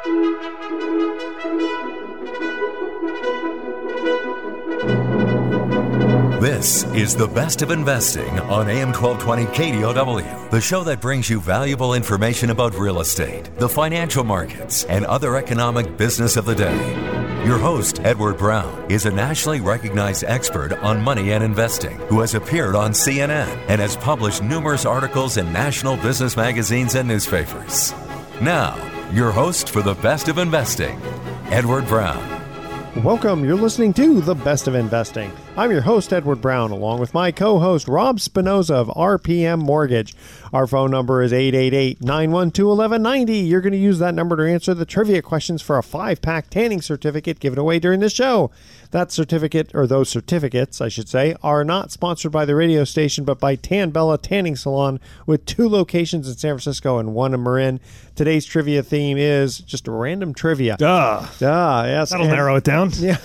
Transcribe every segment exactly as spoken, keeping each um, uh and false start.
This is The Best of Investing on A M twelve twenty K D O W, the show that brings you valuable information about real estate, the financial markets, and other economic business of the day. Your host, Edward Brown, is a nationally recognized expert on money and investing who has appeared on C N N and has published numerous articles in national business magazines and newspapers. Now, your host for The Best of Investing, Edward Brown. Welcome. You're listening to The Best of Investing. I'm your host, Edward Brown, along with my co-host, Rob Spinoza of R P M Mortgage. Our phone number is eight eight eight, nine one two, one one nine zero. You're going to use that number to answer the trivia questions for a five-pack tanning certificate given away during the show. That certificate, or those certificates, I should say, are not sponsored by the radio station, but by Tan Bella Tanning Salon, with two locations in San Francisco and one in Marin. Today's trivia theme is just random trivia. Duh. Duh, yes. That'll and, narrow it down. Yeah.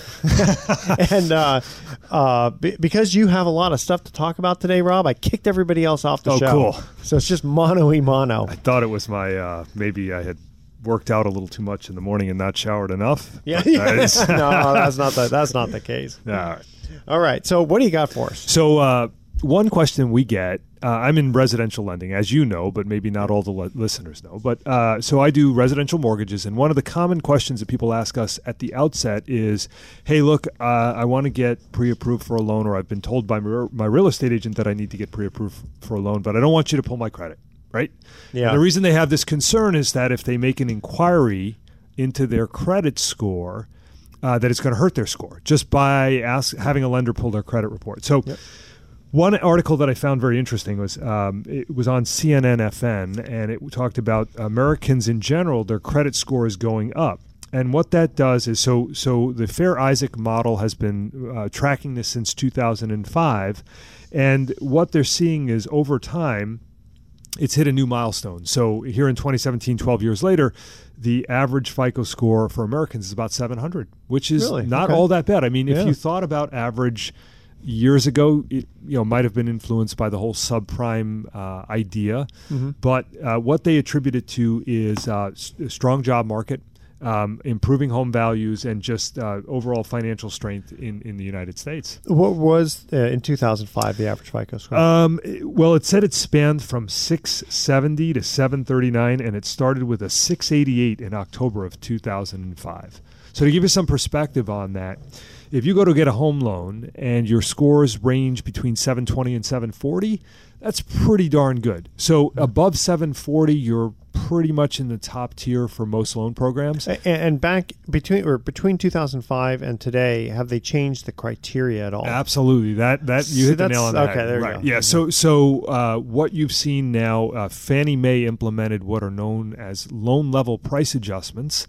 and uh, uh, b- because you have a lot of stuff to talk about today, Rob, I kicked everybody else off the oh, show. Oh, cool. So it's just mono-y-mono. I thought it was my, uh, maybe I had worked out a little too much in the morning and not showered enough. Yeah, yeah. no, that's not the that's not the case. All right. All right. So what do you got for us? So uh, one question we get, uh, I'm in residential lending, as you know, but maybe not all the le- listeners know. But uh, so I do residential mortgages, and one of the common questions that people ask us at the outset is, "Hey, look, uh, I want to get pre-approved for a loan, or I've been told by my, my real estate agent that I need to get pre-approved for a loan, but I don't want you to pull my credit." Right? Yeah. And the reason they have this concern is that if they make an inquiry into their credit score, uh, that it's going to hurt their score just by ask, having a lender pull their credit report. So yep. One article that I found very interesting was um, it was on C N N F N, and it talked about Americans in general, their credit score is going up. And what that does is, so so the Fair Isaac model has been uh, tracking this since two thousand five, and what they're seeing is over time, it's hit a new milestone. So here in twenty seventeen, twelve years later, the average FICO score for Americans is about seven hundred, which is really? not okay. all that bad. I mean, if yeah. you thought about average years ago, it you know might have been influenced by the whole subprime uh, idea. Mm-hmm. But uh, what they attribute it to is uh, a strong job market, Um, improving home values, and just uh, overall financial strength in, in the United States. What was, uh, in two thousand five, the average FICO score? Um, well, it said it spanned from six seventy to seven thirty-nine, and it started with a six eighty-eight in October of two thousand five. So to give you some perspective on that, if you go to get a home loan and your scores range between seven twenty and seven forty, that's pretty darn good. So above seven forty, you're pretty much in the top tier for most loan programs. And, and back between or between two thousand five and today, have they changed the criteria at all? Absolutely. That that you hit the nail on the okay, head. there you right. go. Yeah. So so uh, what you've seen now, uh, Fannie Mae implemented what are known as loan level price adjustments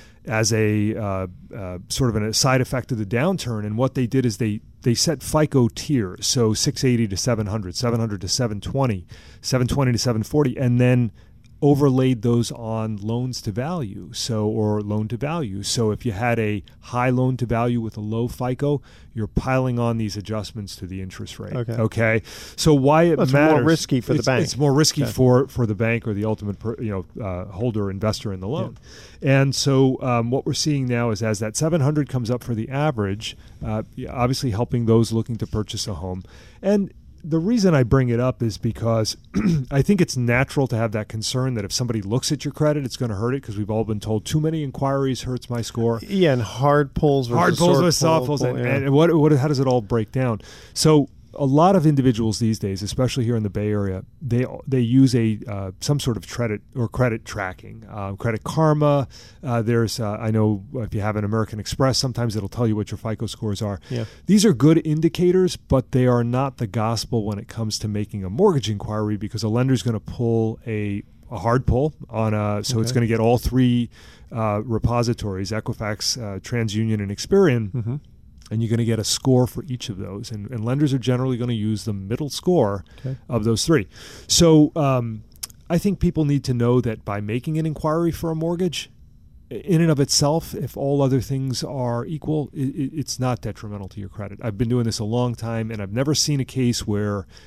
as a uh, uh, sort of a side effect of the downturn. And what they did is they they set FICO tiers, so six eighty to seven hundred, seven hundred to seven twenty, seven twenty to seven forty, and then overlaid those on loans to value, so or loan to value. So if you had a high loan to value with a low FICO, you're piling on these adjustments to the interest rate. Okay. Okay. So why it well, it's matters? more risky for the it's, bank. It's more risky okay. for, for the bank or the ultimate per, you know uh, holder investor in the loan. Yeah. And so um, what we're seeing now is as that seven hundred comes up for the average, uh, obviously helping those looking to purchase a home. And the reason I bring it up is because I think it's natural to have that concern that if somebody looks at your credit, it's going to hurt it, because we've all been told too many inquiries hurts my score. Yeah, and hard pulls versus hard pulls versus soft pull, pulls, pull, and, yeah. and what what how does it all break down? So a lot of individuals these days, especially here in the Bay Area, they they use a uh, some sort of credit or credit tracking, uh, Credit Karma. Uh, there's uh, I know if you have an American Express, sometimes it'll tell you what your FICO scores are. Yeah. These are good indicators, but they are not the gospel when it comes to making a mortgage inquiry, because a lender's going to pull a a hard pull on a so okay. it's going to get all three uh, repositories: Equifax, uh, TransUnion, and Experian. Mm-hmm. And you're going to get a score for each of those. And, and lenders are generally going to use the middle score okay. of those three. So um, I think people need to know that by making an inquiry for a mortgage, in and of itself, if all other things are equal, it, it's not detrimental to your credit. I've been doing this a long time, and I've never seen a case where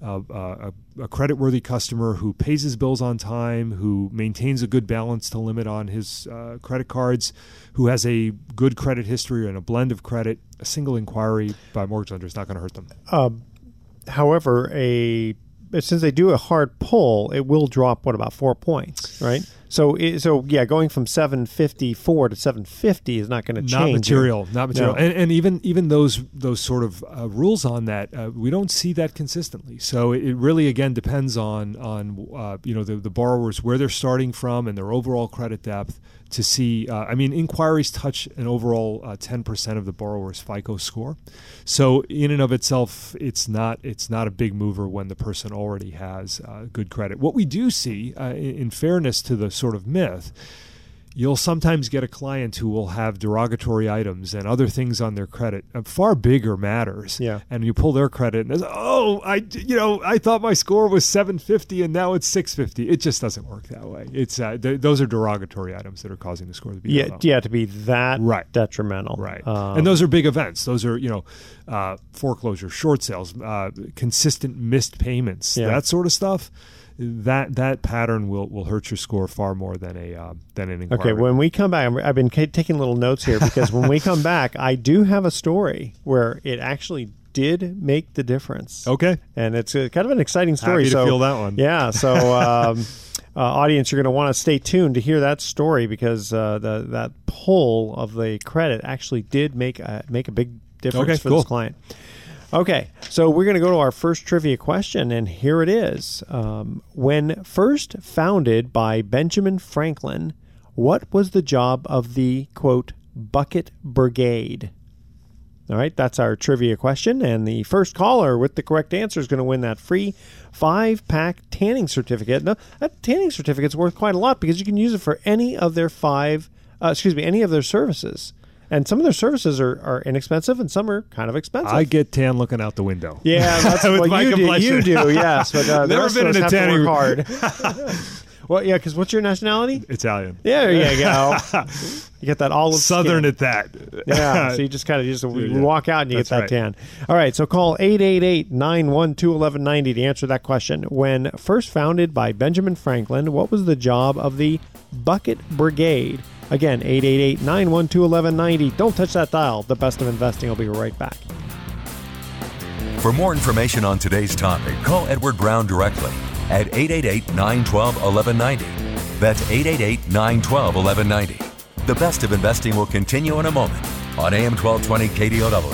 a, a, a credit-worthy customer who pays his bills on time, who maintains a good balance to limit on his uh, credit cards, who has a good credit history and a blend of credit, a single inquiry by a mortgage lender is not going to hurt them. Uh, however, a since they do a hard pull, it will drop, what, about four points, right? So, it, so yeah, going from seven fifty-four to seven fifty is not going to change. Not material, not material. No. And, and even even those those sort of uh, rules on that, uh, we don't see that consistently. So it, it really, again, depends on on uh, you know the, the borrowers, where they're starting from and their overall credit depth to see. Uh, I mean, inquiries touch an overall uh, ten percent of the borrower's FICO score. So in and of itself, it's not it's not a big mover when the person already has uh, good credit. What we do see, uh, in, in fairness to the sort of myth, you'll sometimes get a client who will have derogatory items and other things on their credit, uh, far bigger matters. Yeah. And you pull their credit and it's, oh, I, you know, I thought my score was seven fifty and now it's six fifty. It just doesn't work that way. It's uh, th- those are derogatory items that are causing the score to be yeah, low. yeah, to be that right. detrimental. Right. Um, and those are big events. Those are, you know, uh, foreclosure, short sales, uh, consistent missed payments, yeah. that sort of stuff. That that pattern will, will hurt your score far more than a uh, than an inquiry. Okay, when we come back, I've been k- taking little notes here because when we come back, I do have a story where it actually did make the difference. Okay, and it's a, kind of an exciting story. Happy to so, feel that one. Yeah, so um, uh, audience, you're going to want to stay tuned to hear that story because uh, the that pull of the credit actually did make a, make a big difference okay, for cool. this client. Okay, so we're going to go to our first trivia question, and here it is. Um, when first founded by Benjamin Franklin, what was the job of the, quote, bucket brigade? All right, that's our trivia question, and the first caller with the correct answer is going to win that free five-pack tanning certificate. Now, that tanning certificate is worth quite a lot because you can use it for any of their five, uh, excuse me, any of their services. And some of their services are, are inexpensive, and some are kind of expensive. I get tan looking out the window. Yeah, that's With what you do. You do, yes. But uh, Never been in a tanning room. Hard. Well, yeah, because what's your nationality? Italian. Yeah, there you go. You get that olive Southern skin. at that. Yeah, so you just kind of just you yeah. walk out and you That's get that right. tan. All right, so call eight eight eight, nine one two, one one nine zero to answer that question. When first founded by Benjamin Franklin, what was the job of the bucket brigade? Again, eight eight eight, nine one two, one one nine zero. Don't touch that dial. The Best of Investing will be right back. For more information on today's topic, call Edward Brown directly at eight eight eight, nine one two, one one nine zero. That's eight eight eight, nine one two, one one nine zero. The Best of Investing will continue in a moment on A M twelve twenty K D O W.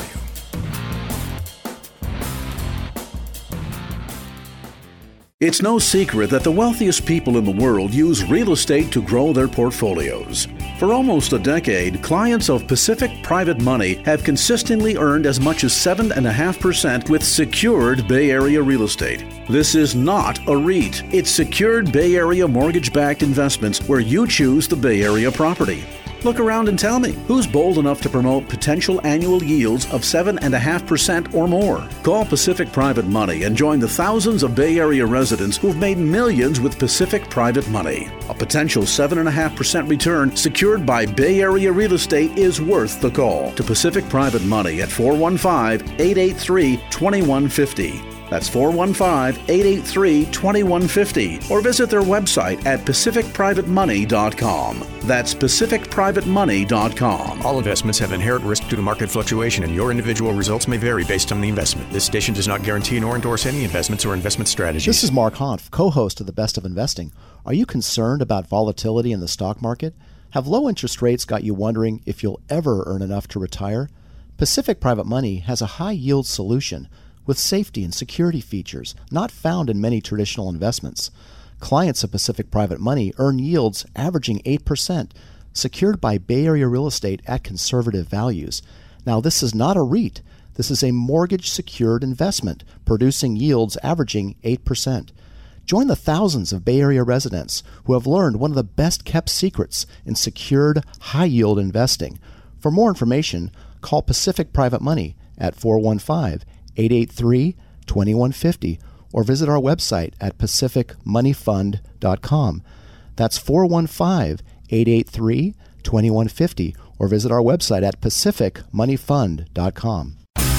It's no secret that the wealthiest people in the world use real estate to grow their portfolios. For almost a decade, clients of Pacific Private Money have consistently earned as much as seven point five percent with secured Bay Area real estate. This is not a REIT. It's secured Bay Area mortgage-backed investments where you choose the Bay Area property. Look around and tell me, who's bold enough to promote potential annual yields of seven point five percent or more? Call Pacific Private Money and join the thousands of Bay Area residents who've made millions with Pacific Private Money. A potential seven point five percent return secured by Bay Area real estate is worth the call to Pacific Private Money at four one five, eight eight three, two one five zero. That's four one five, eight eight three, two one five zero, or visit their website at pacific private money dot com. That's pacific private money dot com. All investments have inherent risk due to market fluctuation, and your individual results may vary based on the investment. This station does not guarantee nor endorse any investments or investment strategies. This is Mark Hanf, co-host of The Best of Investing. Are you concerned about volatility in the stock market? Have low interest rates got you wondering if you'll ever earn enough to retire? Pacific Private Money has a high-yield solution with safety and security features not found in many traditional investments. Clients of Pacific Private Money earn yields averaging eight percent, secured by Bay Area real estate at conservative values. Now, this is not a REIT. This is a mortgage-secured investment, producing yields averaging eight percent. Join the thousands of Bay Area residents who have learned one of the best-kept secrets in secured, high-yield investing. For more information, call Pacific Private Money at four one five, eight eight three, two one five zero or visit our website at pacific money fund dot com. That's four one five, eight eight three, two one five zero or visit our website at pacific money fund dot com.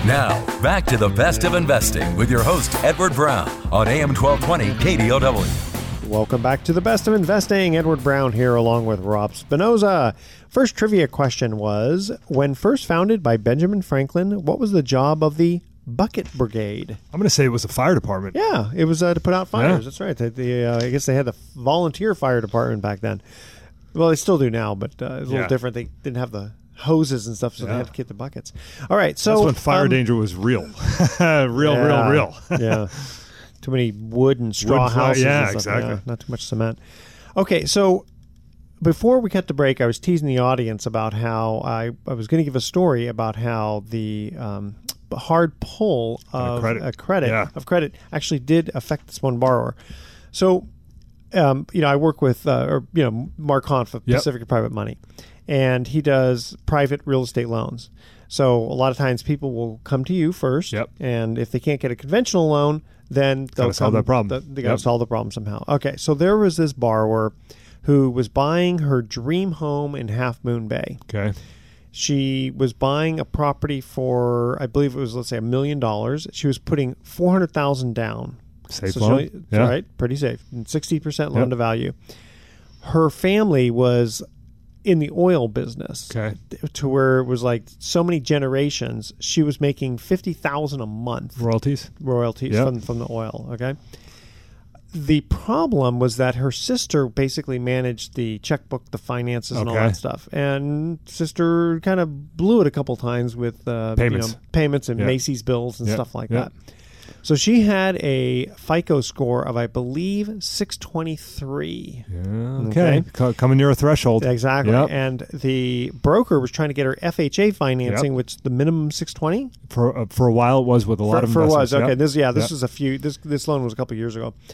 Now, back to the best of investing with your host, Edward Brown, on A M twelve twenty K D O W. Welcome back to the best of investing. Edward Brown here along with Rob Spinoza. First trivia question was, when first founded by Benjamin Franklin, what was the job of the Bucket Brigade? I'm going to say it was the fire department. Yeah, it was uh, to put out fires. Yeah. That's right. The, the, uh, I guess they had the volunteer fire department back then. Well, they still do now, but uh, it was a little Yeah. different. They didn't have the hoses and stuff, so Yeah. they had to get the buckets. All right, so That's when fire um, danger was real. real, yeah, real, real. yeah. Too many wood and straw Wood fire- houses. yeah, and stuff. exactly. Yeah, not too much cement. Okay, so before we cut to break, I was teasing the audience about how I, I was going to give a story about how the um, hard pull of credit. a credit Yeah. of credit actually did affect this one borrower. So, um, you know, I work with uh, or you know Mark Hanf of Yep. Pacific Private Money, and he does private real estate loans. So a lot of times people will come to you first, Yep. and if they can't get a conventional loan, then they'll Gotta solve come- that problem. They, they got to Yep. solve the problem somehow. Okay, so there was this borrower who was buying her dream home in Half Moon Bay. Okay. She was buying a property for, I believe it was, let's say, a million dollars. She was putting four hundred thousand down. Safe So loan. she- Yeah. Right, pretty safe. And sixty percent loan Yep. to value. Her family was in the oil business. Okay. To where it was like so many generations, she was making fifty thousand a month Royalties. royalties Yep. from, from the oil. Okay. The problem was that her sister basically managed the checkbook, the finances, and all Okay. that stuff. And sister kind of blew it a couple times with uh, Payments. you know, payments and Yep. Macy's bills and Yep. stuff like Yep. that. So she had a FICO score of, I believe, six twenty-three. Yeah, Okay. okay. Co- Coming near a threshold. Exactly. Yep. And the broker was trying to get her F H A financing, Yep. which the minimum six twenty. For uh, for a while, it was with a lot for, of for investments. was okay. Yep. This yeah, this Yep. was a few. This this loan was a couple years ago.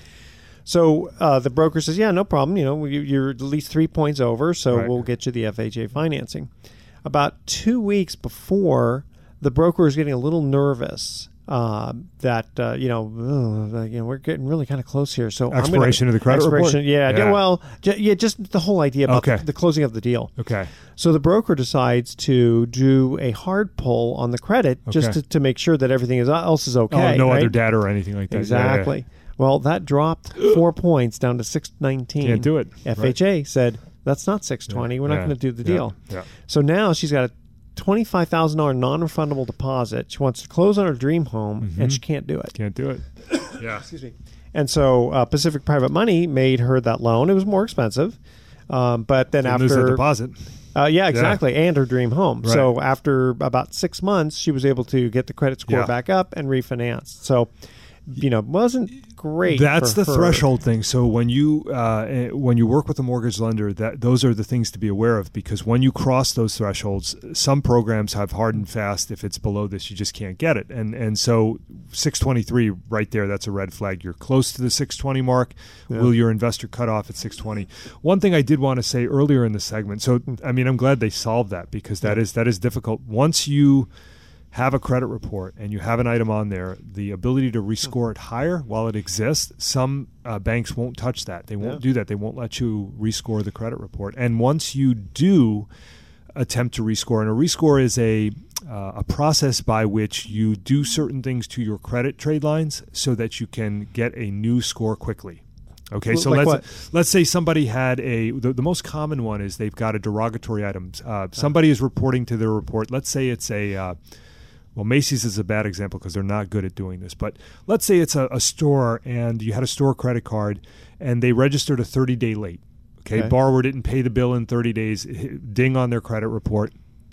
So uh, the broker says, yeah, no problem. You know, you, you're at least three points over, so Right. we'll get you the F H A financing. About two weeks before, the broker was getting a little nervous. Uh, that uh, you know, ugh, you know, we're getting really kind of close here. So I'm Expiration gonna, of the credit expiration, report? Yeah, Yeah. well, j- yeah, just the whole idea about Okay. the, the closing of the deal. Okay. So the broker decides to do a hard pull on the credit just Okay. to, to make sure that everything is, else is okay. Oh, no right? other data or anything like that. Yeah, Exactly. Well, that dropped four points down to six nineteen. Can't do it. F H A said, that's not six twenty. We're not Yeah. going to do the Yeah. deal. Yeah. So now she's got a twenty-five thousand dollars non-refundable deposit. She wants to close on her dream home, Mm-hmm. and she can't do it. Can't do it. Yeah. Excuse me. And so uh, Pacific Private Money made her that loan. It was more expensive. Um, but then Didn't lose that after... deposit. Uh, yeah, exactly, and her dream home. Right. So after about six months, she was able to get the credit score Yeah. back up and refinance. So, you know, wasn't great. That's for the her. threshold thing. So when you uh, eh, when you work with a mortgage lender, that those are the things to be aware of, because when you cross those thresholds, some programs have hard and fast. If it's below this, you just can't get it. And and so six twenty-three right there, that's a red flag. You're close to the six twenty mark. Yeah. Will your investor cut off at six twenty? One thing I did want to say earlier in the segment. So I mean, I'm glad they solved that, because that is that is difficult. Once you have a credit report and you have an item on there, the ability to rescore it higher while it exists, some uh, banks won't touch that. They won't Yeah. do that. They won't let you rescore the credit report. And once you do attempt to rescore, and a rescore is a uh, a process by which you do certain things to your credit trade lines so that you can get a new score quickly. Okay, Well, so like let's what? let's say somebody had a the, the most common one is they've got a derogatory item. Uh, somebody is reporting to their report. Let's say it's a uh, well, Macy's is a bad example because they're not good at doing this. But let's say it's a, a store and you had a store credit card and they registered a thirty-day late. Okay? Okay. Borrower didn't pay the bill in thirty days. Ding on their credit report.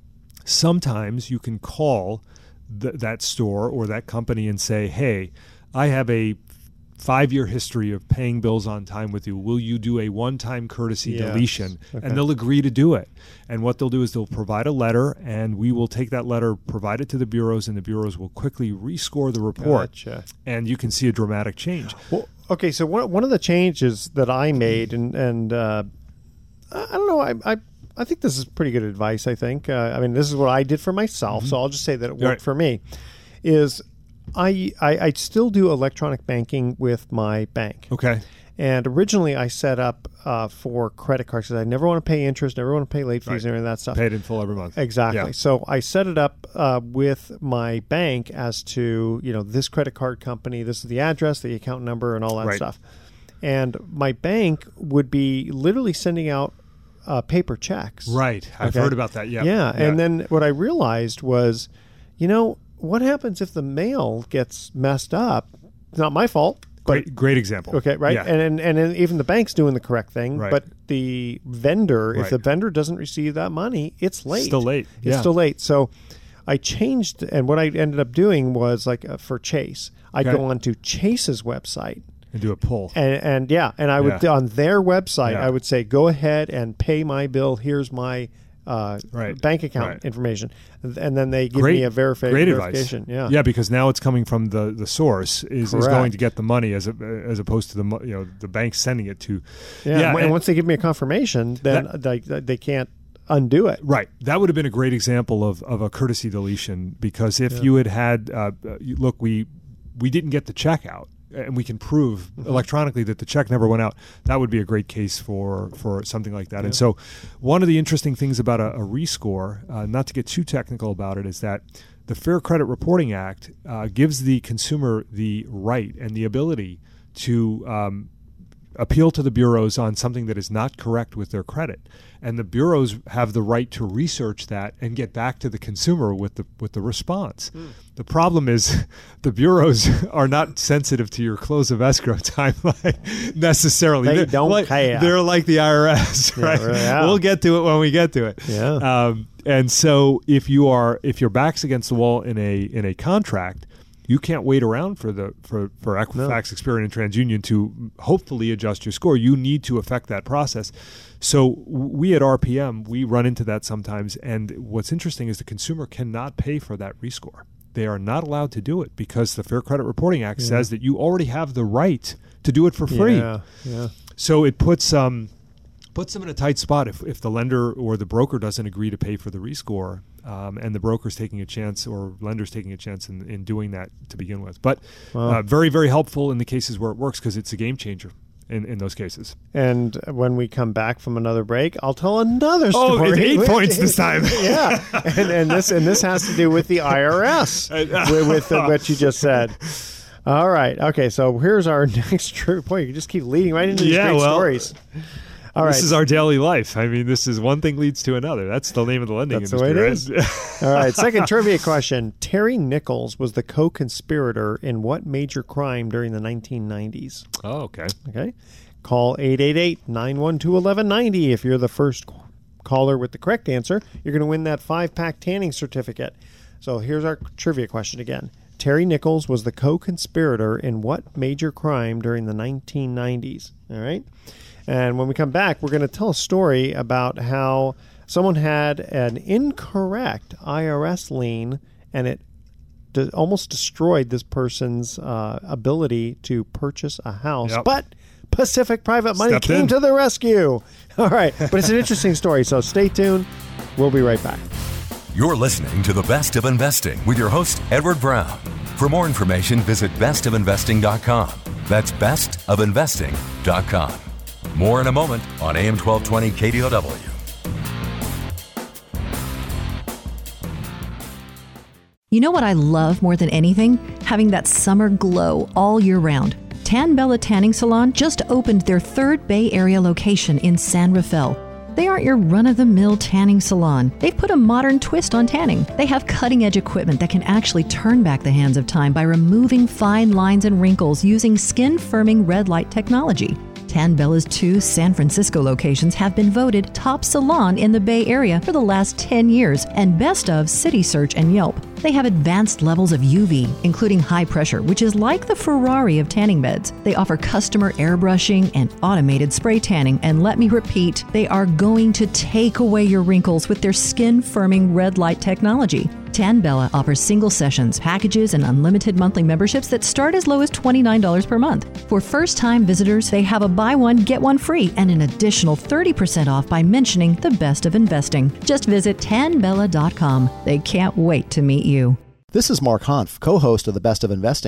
Sometimes you can call th- that store or that company and say, hey, I have a five-year history of paying bills on time with you. Will you do a one-time courtesy Yes. deletion? Okay. And they'll agree to do it. And what they'll do is they'll provide a letter, and we will take that letter, provide it to the bureaus, and the bureaus will quickly rescore the report. Gotcha. And you can see a dramatic change. Well, okay, so one one of the changes that I made, and and uh, I I don't know, I, I I think this is pretty good advice. I think, uh, I mean, this is what I did for myself, so I'll just say that it worked Right. for me. Is I, I I still do electronic banking with my bank. Okay. And originally I set up uh, for credit cards because I never want to pay interest, never want to pay late fees, Right. and any of that stuff. Paid in full every month. Exactly. Yeah. So I set it up uh, with my bank as to, you know, this credit card company, this is the address, the account number, and all that Right. stuff. And my bank would be literally sending out uh, paper checks. Right. I've Okay. heard about that. Yeah. Yeah. And then what I realized was, you know, what happens if the mail gets messed up? It's not my fault. But, Great, great example. okay, right? Yeah. And, and and then even the bank's doing the correct thing, Right. but the vendor, if Right. the vendor doesn't receive that money, it's late. Still late. It's Yeah. still late. So I changed, and what I ended up doing was like uh, for Chase, I'd Okay. go on to Chase's website. And do a pull. And, and yeah, and I would Yeah. on their website, Yeah. I would say, go ahead and pay my bill. Here's my uh, Right. bank account Right. information, and then they give Great, me a verifi- great verification. advice. Yeah, yeah, because now it's coming from the, the source is, is Correct. going to get the money as a, as opposed to the mo- you know the bank sending it to. yeah. and, and- once they give me a confirmation, then they they can't undo it. Right. That would have been a great example of, of a courtesy deletion because if Yeah. you had had, uh, you- look, we we didn't get the check out and we can prove Mm-hmm. electronically that the check never went out, that would be a great case for, for something like that. And so one of the interesting things about a, a rescore, uh, not to get too technical about it, is that the Fair Credit Reporting Act uh, gives the consumer the right and the ability to um, appeal to the bureaus on something that is not correct with their credit, and the bureaus have the right to research that and get back to the consumer with the with the response. Mm. The problem is the bureaus are not sensitive to your close of escrow timeline necessarily. They they're don't like, care. They're like the I R S, right? really, yeah. We'll get to it when we get to it. Yeah. Um, and so if you are if your back's against the wall in a in a contract, you can't wait around for the for, for Equifax, Experian, and TransUnion to hopefully adjust your score. You need to affect that process. So we at R P M, we run into that sometimes. And what's interesting is the consumer cannot pay for that rescore. They are not allowed to do it because the Fair Credit Reporting Act Yeah. says that you already have the right to do it for free. Yeah, yeah. So it puts um puts them in a tight spot if, if the lender or the broker doesn't agree to pay for the rescore, um, and the broker's taking a chance or lender's taking a chance in, in doing that to begin with. But Wow. uh, very, very helpful in the cases where it works because it's a game changer in, in those cases. And when we come back from another break, I'll tell another Oh, story. it's eight points this time. yeah, and, and this and this has to do with the I R S with, with uh, what you just said. All right. Okay. So here's our next true point. You just keep leading right into these Yeah, great well, stories. All this right. is our daily life. I mean, this is one thing leads to another. That's the name of the lending That's the industry. way it is. All right. Second trivia question. Terry Nichols was the co-conspirator in what major crime during the nineteen nineties? Oh, okay. Okay. Call eight eight eight, nine one two, one one nine zero. If you're the first caller with the correct answer, you're going to win that five-pack tanning certificate. So here's our trivia question again. Terry Nichols was the co-conspirator in what major crime during the nineteen nineties? All right. And when we come back, we're going to tell a story about how someone had an incorrect I R S lien, and it de- almost destroyed this person's uh, ability to purchase a house. Yep. But Pacific Private Money Stepped came in. to the rescue. All right. But it's an interesting story, so stay tuned. We'll be right back. You're listening to The Best of Investing with your host, Edward Brown. For more information, visit best of investing dot com. That's best of investing dot com. More in a moment on A M twelve twenty K D O W. You know what I love more than anything? Having that summer glow all year round. Tan Bella Tanning Salon just opened their third Bay Area location in San Rafael. They aren't your run-of-the-mill tanning salon. They've put a modern twist on tanning. They have cutting-edge equipment that can actually turn back the hands of time by removing fine lines and wrinkles using skin-firming red light technology. Tan Bella's two San Francisco locations have been voted top salon in the Bay Area for the last ten years and best of City Search and Yelp. They have advanced levels of U V, including high pressure, which is like the Ferrari of tanning beds. They offer customer airbrushing and automated spray tanning, and let me repeat, they are going to take away your wrinkles with their skin-firming red light technology. Tan Bella offers single sessions, packages, and unlimited monthly memberships that start as low as twenty-nine dollars per month. For first-time visitors, they have a buy one, get one free, and an additional thirty percent off by mentioning the Best of Investing. Just visit tan bella dot com. They can't wait to meet you. This is Mark Hanf, co-host of The Best of Investing.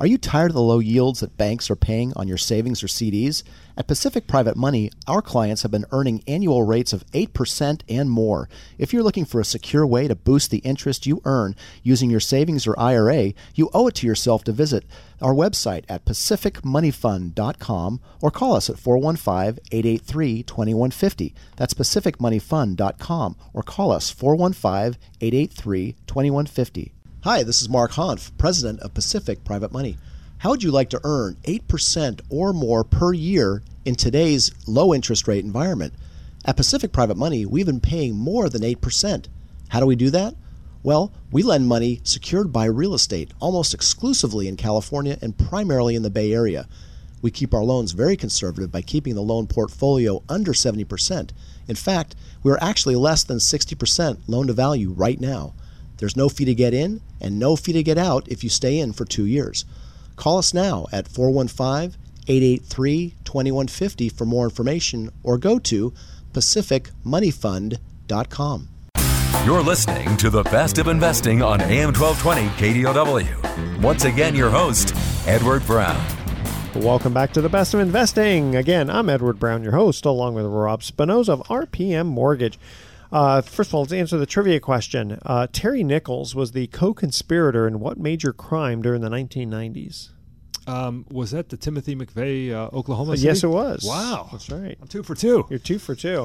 Are you tired of the low yields that banks are paying on your savings or C Ds? At Pacific Private Money, our clients have been earning annual rates of eight percent and more. If you're looking for a secure way to boost the interest you earn using your savings or I R A, you owe it to yourself to visit our website at pacific money fund dot com or call us at four one five, eight eight three, two one five zero. That's pacific money fund dot com or call us four one five, eight eight three, two one five zero. Hi, this is Mark Hanf, president of Pacific Private Money. How would you like to earn eight percent or more per year in today's low interest rate environment? At Pacific Private Money, we've been paying more than eight percent. How do we do that? Well, we lend money secured by real estate, almost exclusively in California and primarily in the Bay Area. We keep our loans very conservative by keeping the loan portfolio under seventy percent. In fact, we're actually less than sixty percent loan to value right now. There's no fee to get in and no fee to get out if you stay in for two years. Call us now at four one five, eight eight three, two one five zero for more information or go to pacific money fund dot com. You're listening to the Best of Investing on A M twelve twenty K D O W. Once again, your host, Edward Brown. Welcome back to the Best of Investing. Again, I'm Edward Brown, your host, along with Rob Spinoza of R P M Mortgage. Uh, first of all, let's answer the trivia question. Uh, Terry Nichols was the co-conspirator in what major crime during the nineteen nineties? Um, was that the Timothy McVeigh, uh, Oklahoma City? Yes, it was. Wow. That's right. I'm two for two. You're two for two.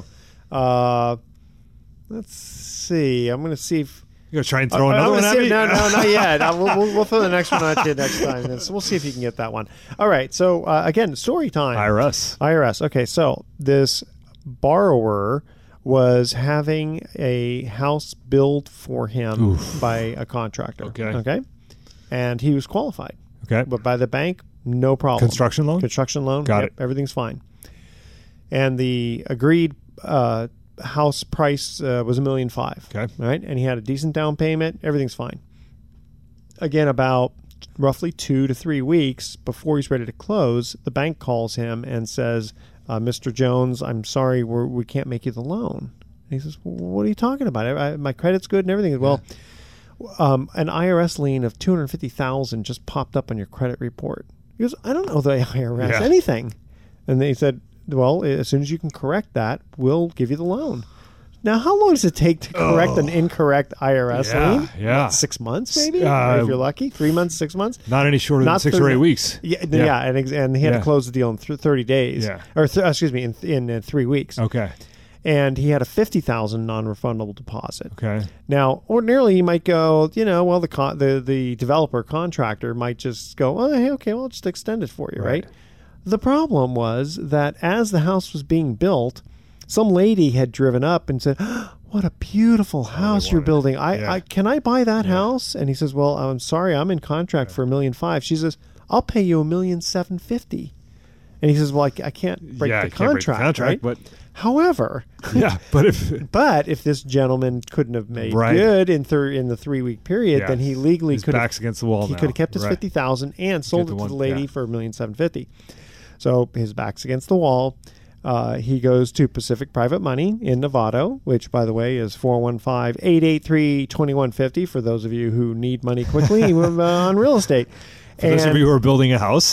Uh, let's see. I'm going to see if... You're going to try and throw uh, another one at see, me? No, no, not yet. uh, we'll, we'll, we'll throw the next one at you next time. So we'll see if you can get that one. All right. So, uh, again, story time. I R S. I R S. Okay, so this borrower was having a house built for him Oof. by a contractor. Okay. Okay. And he was qualified. Okay. But by the bank, no problem. Construction loan? Construction loan. Got yep, it. Everything's fine. And the agreed uh, house price uh, was a million five. Okay. Right. And he had a decent down payment. Everything's fine. Again, about roughly two to three weeks before he's ready to close, the bank calls him and says, Uh, Mister Jones, I'm sorry, we're, we can't make you the loan. And he says, well, what are you talking about? I, I, my credit's good and everything. Well, um, an I R S lien of two hundred fifty thousand dollars just popped up on your credit report. He goes, I don't know the I R S, yeah. anything. And they said, well, as soon as you can correct that, we'll give you the loan. Now, how long does it take to correct oh. an incorrect I R S yeah, lien? Yeah, what, six months maybe, uh, if you're lucky. Three months, six months. Not any shorter Not than six or eight weeks. Yeah, yeah, yeah and, and he had yeah. to close the deal in th- thirty days. Yeah, or th- excuse me, in, in in three weeks. Okay. And he had a fifty thousand non-refundable deposit. Okay. Now, ordinarily, you might go, you know, well, the con- the the developer contractor might just go, oh, hey, okay, well, I'll just extend it for you, right? right? The problem was that as the house was being built, some lady had driven up and said, oh, what a beautiful house oh, you're building. I, yeah. I can I buy that yeah. house? And he says, well, I'm sorry, I'm in contract yeah. for a million five. She says, I'll pay you a million seven fifty. And he says, well, I, I can't break yeah, the I can't contract, break the contract, right? But however, yeah, but if but if this gentleman couldn't have made right. good in thir- in the three week period, yeah. then he legally his could have back's against the wall. He now. could have kept his right. fifty thousand and sold Get it the to the one, lady yeah. for a million seven fifty. So his back's against the wall. Uh, he goes to Pacific Private Money in Novato, which, by the way, is four one five, eight eight three, two one five zero for those of you who need money quickly uh, on real estate. For and, those of you who are building a house.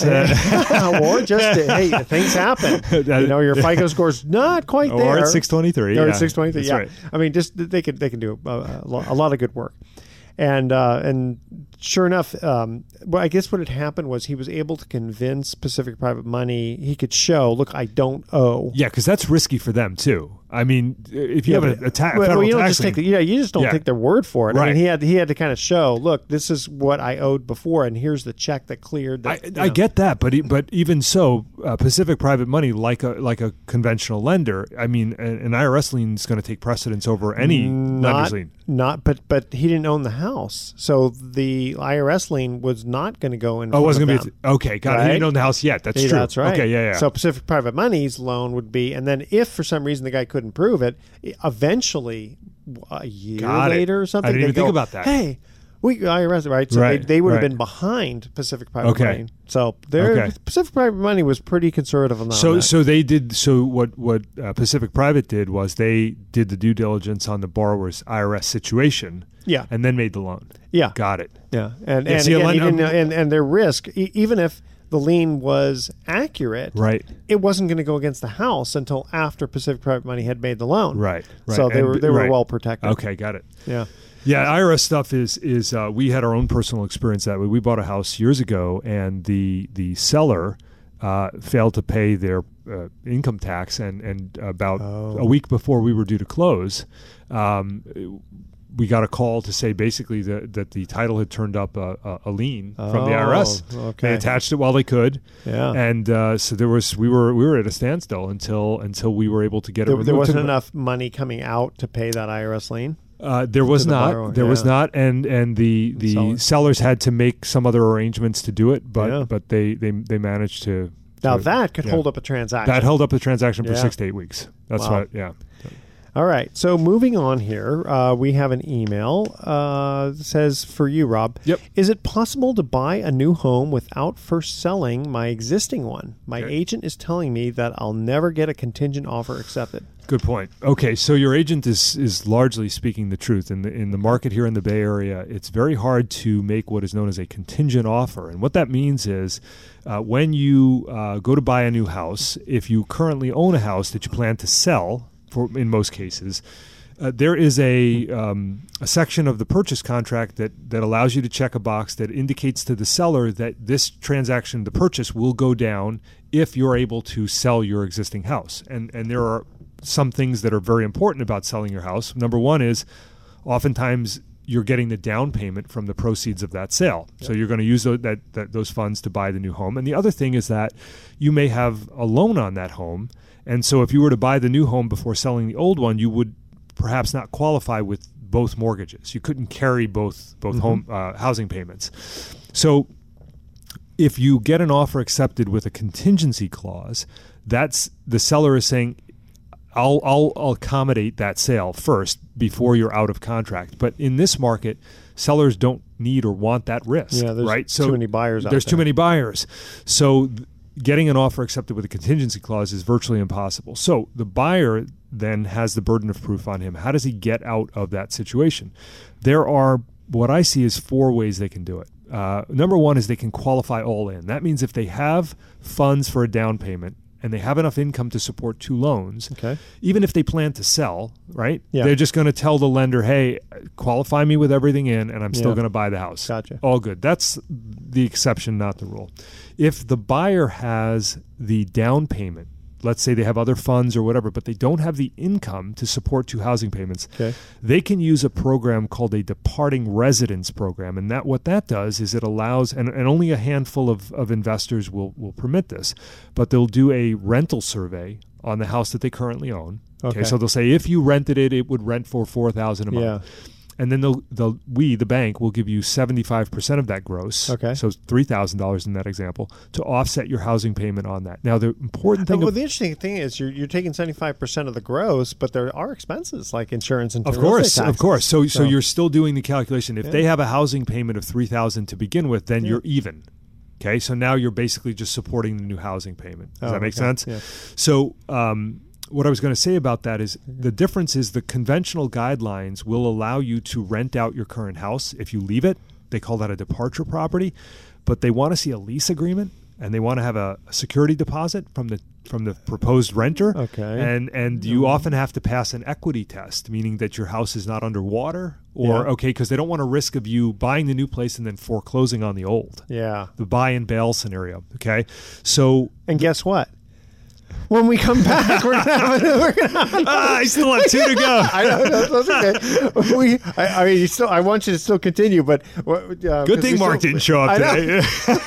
or just, hey, things happen. You know, your FICO score's not quite or there. Or at six twenty-three. Or yeah. at six twenty-three, That's yeah. Right. I mean, just they could they can do a, a, lot, a lot of good work. And uh, and sure enough, um, well, I guess what had happened was he was able to convince Pacific Private Money. He could show, look, I don't owe. Yeah, because that's risky for them too. I mean, if you yeah, have a, a ta- well, federal you don't tax just take lien, the, yeah, you just don't yeah. take their word for it. Right. I mean, he had he had to kind of show, look, this is what I owed before, and here's the check that cleared. That, I, I get that, but but even so, uh, Pacific Private Money, like a like a conventional lender, I mean, an, an I R S lien is going to take precedence over any not, lender's lien. Not, but but he didn't own the house, so the I R S lien was not going to go in. Oh, it wasn't going to be a, okay. Got right? it. He didn't own the house yet. That's yeah, true. That's right. Okay, yeah, yeah. So Pacific Private Money's loan would be, and then if for some reason the guy couldn't prove it, eventually a year Got later it. or something, I didn't even go, think about that. Hey, We I R S, right? So Right, they, they would have right. been behind Pacific Private Okay. Money. So their Okay. Pacific Private Money was pretty conservative on that. So, so they did. So, what what uh, Pacific Private did was they did the due diligence on the borrower's I R S situation, yeah, and then made the loan. yeah, Got it. yeah, and Yeah, and, see, a again, lend- even, um, and and their risk, e- even if the lien was accurate, Right. it wasn't going to go against the house until after Pacific Private Money had made the loan. Right. Right. So they And- were they were right. well protected. Okay, got it. Yeah. Yeah, I R S stuff is is uh, we had our own personal experience that way. We bought a house years ago, and the the seller uh, failed to pay their uh, income tax, and and about Oh. a week before we were due to close, um, we got a call to say basically that that the title had turned up a, a, a lien from the I R S. Oh, okay. They attached it while they could, Yeah. and uh, so there was we were we were at a standstill until until we were able to get it There, removed. there wasn't Took- enough money coming out to pay that I R S lien. Uh, there was to the not. borrower, There was yeah. not, and and the the Seller. sellers had to make some other arrangements to do it, but Yeah. but they they they managed to. Now to- that could yeah. hold up a transaction. That held up the transaction for Yeah. six to eight weeks. That's Wow. what. Yeah. All right. So moving on here, uh, we have an email uh, that says for you, Rob. Yep. Is it possible to buy a new home without first selling my existing one? My Okay. agent is telling me that I'll never get a contingent offer accepted. Good point. Okay, so your agent is is largely speaking the truth. In the in the market here in the Bay Area, it's very hard to make what is known as a contingent offer. And what that means is uh, when you uh, go to buy a new house, if you currently own a house that you plan to sell, for in most cases, uh, there is a um, a section of the purchase contract that that allows you to check a box that indicates to the seller that this transaction, the purchase, will go down if you're able to sell your existing house. And and there are some things that are very important about selling your house. Number one is oftentimes you're getting the down payment from the proceeds of that sale. Yep. So you're going to use those, that, that, those funds to buy the new home. And the other thing is that you may have a loan on that home. And so if you were to buy the new home before selling the old one, you would perhaps not qualify with both mortgages. You couldn't carry both both Mm-hmm. home uh, housing payments. So if you get an offer accepted with a contingency clause, that's the seller is saying, I'll, I'll I'll accommodate that sale first before you're out of contract. But in this market, sellers don't need or want that risk. Yeah, there's right? too many buyers out There's too there. many buyers. So th- getting an offer accepted with a contingency clause is virtually impossible. So the buyer then has the burden of proof on him. How does he get out of that situation? There are, what I see is four ways they can do it. Uh, number one is they can qualify all in. That means if they have funds for a down payment, and they have enough income to support two loans, Okay. even if they plan to sell, right? Yeah. They're just going to tell the lender, hey, qualify me with everything in, and I'm still Yeah. going to buy the house. Gotcha. All good. That's the exception, not the rule. If the buyer has the down payment, let's say they have other funds or whatever, but they don't have the income to support two housing payments, Okay. they can use a program called a departing residence program. And that what that does is it allows, and, and only a handful of, of investors will, will permit this, but they'll do a rental survey on the house that they currently own. Okay. Okay. So they'll say if you rented it, it would rent for four thousand dollars a month. Yeah. And then they'll, they'll, we, the bank, will give you seventy-five percent of that gross. Okay. So three thousand dollars in that example to offset your housing payment on that. Now, the important thing Well, of, the interesting thing is you're, you're taking seventy-five percent of the gross, but there are expenses like insurance and Of real course, estate of taxes. course. So, so So- you're still doing the calculation. If Yeah. they have a housing payment of three thousand to begin with, then Yeah. you're even. Okay, so now you're basically just supporting the new housing payment. Does Oh, that make okay. sense? Yeah. So, um, what I was going to say about that is the difference is the conventional guidelines will allow you to rent out your current house if you leave it. They call that a departure property, but they want to see a lease agreement and they want to have a, a security deposit from the from the proposed renter. Okay. And and you often have to pass an equity test, meaning that your house is not underwater or Yeah. okay, because they don't want a risk of you buying the new place and then foreclosing on the old. Yeah. The buy and bail scenario. Okay. So And guess what? When we come back, we're gonna have a, we're gonna have another- ah, I still have two to go. I know that's, that's okay. We, I, I mean, you still. I want you to still continue, but uh, Good thing Mark didn't show up today.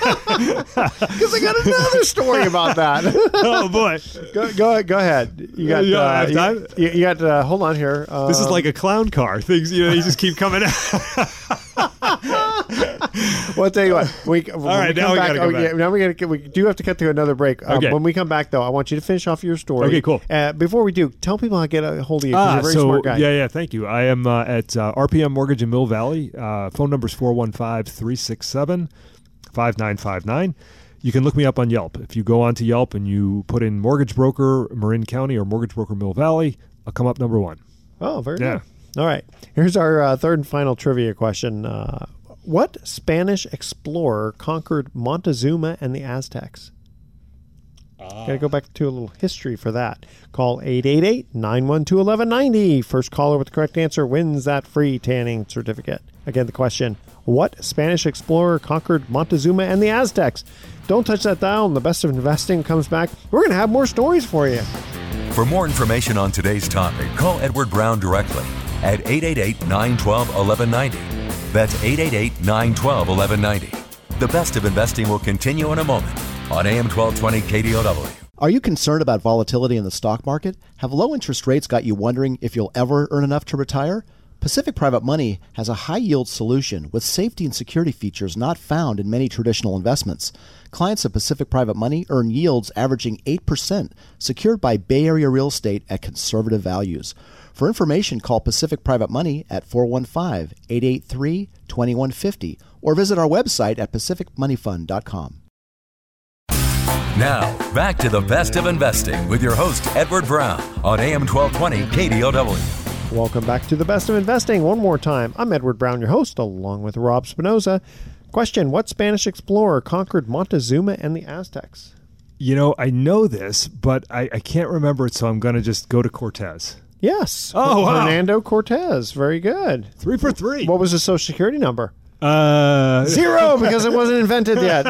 because I got another story about that. Oh boy, go, go, go ahead. You got. Yeah, I uh, have you, time? you, you got. Uh, hold on here. Uh, this is like a clown car. Things you know, they just keep coming out. Well, I'll tell you what. We, when right, we now come we back, gotta go oh, back. Yeah, now we got to. We do have to cut to another break. Um, Okay. When we come back, though, I want you to finish off your story. Okay, cool. Uh, before we do, tell people how to get a hold of you because Ah, you're a very so smart guy. yeah, yeah. Thank you. I am uh, at uh, R P M Mortgage in Mill Valley. Uh, phone number is four one five, three six seven, five nine five nine. You can look me up on Yelp. If you go onto Yelp and you put in mortgage broker Marin County or mortgage broker Mill Valley, I'll come up number one. Oh, very Yeah. good. All right. Here's our uh, third and final trivia question. Uh, what Spanish explorer conquered Montezuma and the Aztecs? Got to go back to a little history for that. Call eight eight eight, nine one two, one one nine zero. First caller with the correct answer wins that free tanning certificate. Again, the question, what Spanish explorer conquered Montezuma and the Aztecs? Don't touch that dial. The Best of Investing comes back. We're going to have more stories for you. For more information on today's topic, call Edward Brown directly at eight eight eight, nine one two, one one nine zero. That's eight eight eight, nine one two, one one nine zero. The Best of Investing will continue in a moment on A M twelve twenty K D O W. Are you concerned about volatility in the stock market? Have low interest rates got you wondering if you'll ever earn enough to retire? Pacific Private Money has a high-yield solution with safety and security features not found in many traditional investments. Clients of Pacific Private Money earn yields averaging eight percent, secured by Bay Area real estate at conservative values. For information, call Pacific Private Money at four one five, eight eight three, two one five zero or visit our website at pacific money fund dot com. Now, back to the Best of Investing with your host, Edward Brown, on A M twelve twenty K D O W. Welcome back to the Best of Investing. One more time, I'm Edward Brown, your host, along with Rob Spinoza. Question, what Spanish explorer conquered Montezuma and the Aztecs? You know, I know this, but I, I can't remember it, so I'm going to just go to Cortez. Yes. Oh, wow. Hernando Cortez. Very good. Three for three. What was his social security number? Uh, Zero, because it wasn't invented yet.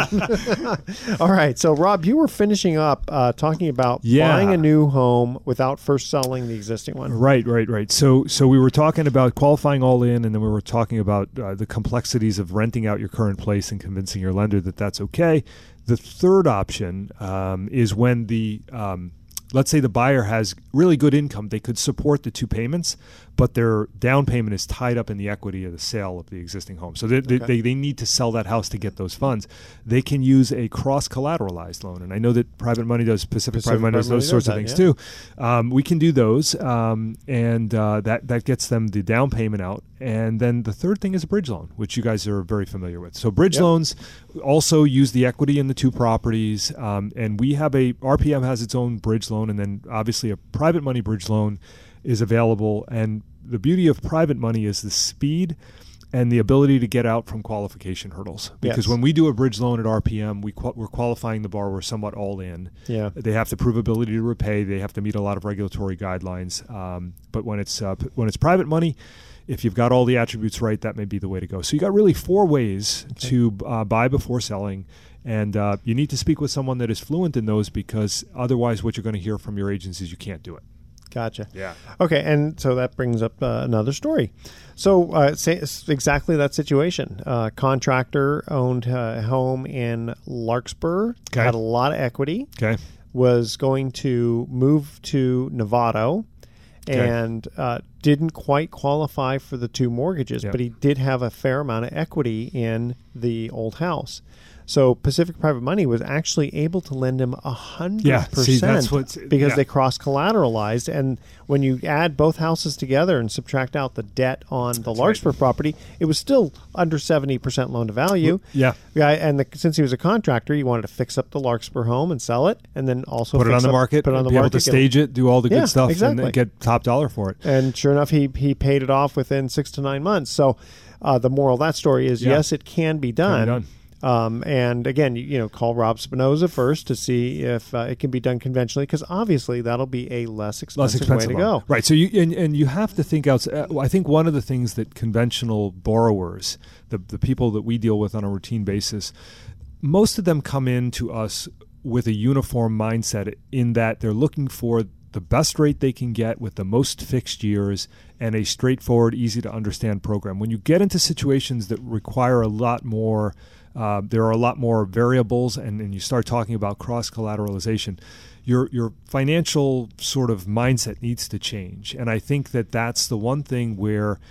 All right. So, Rob, you were finishing up uh, talking about Yeah. buying a new home without first selling the existing one. Right, right, right. So, so we were talking about qualifying all in, and then we were talking about uh, the complexities of renting out your current place and convincing your lender that that's okay. The third option um, is when the um, let's say the buyer has really good income, they could support the two payments, but their down payment is tied up in the equity of the sale of the existing home. So they, Okay. they, they need to sell that house to get those funds. They can use a cross-collateralized loan. And I know that Private Money does, Pacific, Pacific Private Money Private does Money those does sorts that, of things yeah. too. Um, we can do those, um, and uh, that, that gets them the down payment out. And then the third thing is a bridge loan, which you guys are very familiar with. So bridge Yep. loans also use the equity in the two properties. Um, and we have a, R P M has its own bridge loan, and then obviously a Private Money bridge loan is available. And the beauty of Private Money is the speed and the ability to get out from qualification hurdles. Because Yes. when we do a bridge loan at R P M, we qual- we're qualifying the borrower somewhat all in. Yeah. They have to prove ability to repay. They have to meet a lot of regulatory guidelines. Um, but when it's uh, p- when it's private money, if you've got all the attributes right, that may be the way to go. So you got really four ways Okay. to uh, buy before selling. And uh, you need to speak with someone that is fluent in those, because otherwise what you're going to hear from your agents is you can't do it. Gotcha. Yeah. Okay, and so that brings up uh, another story. So, uh, say it's exactly that situation. Uh, contractor owned a home in Larkspur, Okay. had a lot of equity, Okay. was going to move to Novato, Okay. and uh, didn't quite qualify for the two mortgages, Yep. but he did have a fair amount of equity in the old house. So Pacific Private Money was actually able to lend him a hundred Yeah, see, that's percent what's- because yeah. they cross collateralized. And when you add both houses together and subtract out the debt on the Larkspur property, it was still under seventy percent loan to value. Yeah. Yeah, and the, since he was a contractor, he wanted to fix up the Larkspur home and sell it, and then also Put it fix on the up- market, put it on the be market, able to get- stage it, do all the Yeah, good stuff, exactly. and then get top dollar for it. And sure enough, he he paid it off within six to nine months. So uh, the moral of that story is, Yeah. yes, it can be done. Can be done. Um, and again, you, you know, call Rob Spinoza first to see if uh, it can be done conventionally, because obviously that'll be a less expensive, Less expensive way to loan. go. Right. So you and, and you have to think outside. I think one of the things that conventional borrowers, the the people that we deal with on a routine basis, most of them come in to us with a uniform mindset, in that they're looking for the best rate they can get with the most fixed years and a straightforward, easy to understand program. When you get into situations that require a lot more, uh, there are a lot more variables, and, and you start talking about cross collateralization, your your financial sort of mindset needs to change. And I think that that's the one thing where